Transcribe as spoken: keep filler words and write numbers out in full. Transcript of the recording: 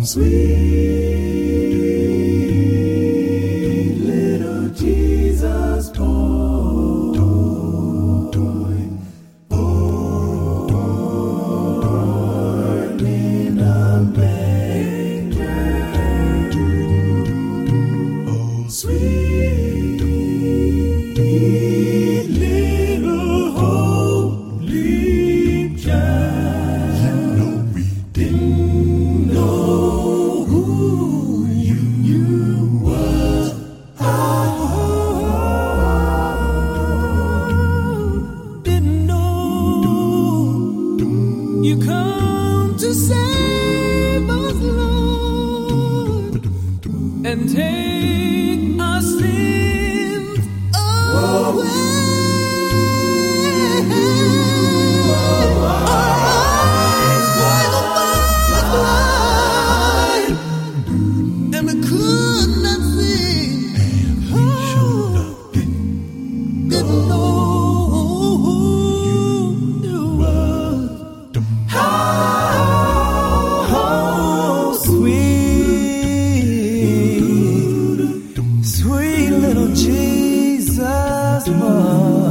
Sweet little Jesus boy, born in a manger. Oh, sweet little holy child. You know we didn't know who you, you was. Oh, didn't know you come to save us, Lord, and take our sins away. And we could not see, and we should have been, didn't know who you was. How sweet, sweet little Jesus was.